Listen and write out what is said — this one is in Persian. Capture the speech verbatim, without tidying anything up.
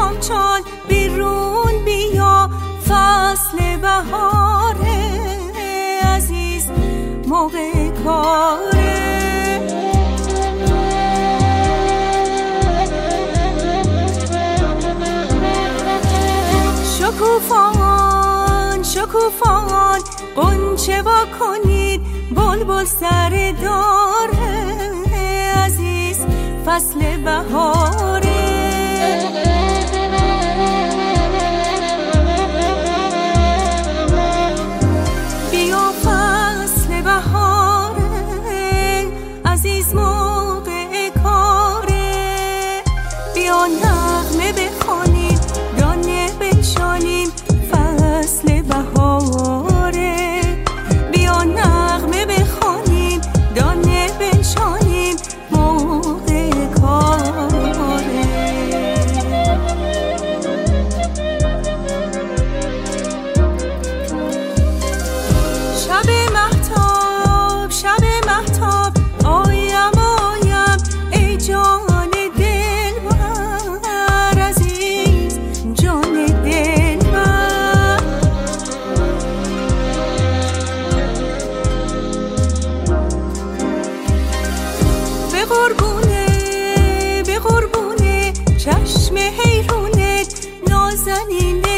میخوام چال بیرون بیا، فصل بهاره عزیز، موقع کاره. شکوفان شکوفان غنچه وا کنید، بلبل سر داره عزیز، فصل بهاره. بیا فصل بهاره عزیز، موقع کاره. بیا نغمه بخوانیم، دانه بنشانیم، فصل بهاره. بیا نغمه بخوانیم، دانه بنشانیم، موقع کاره. شب مهتاب شب مهتاب آیم آیم ای جان دلبر عزیز، جان دلبر. به قربونه به قربونه چشم حیرونت، نازنین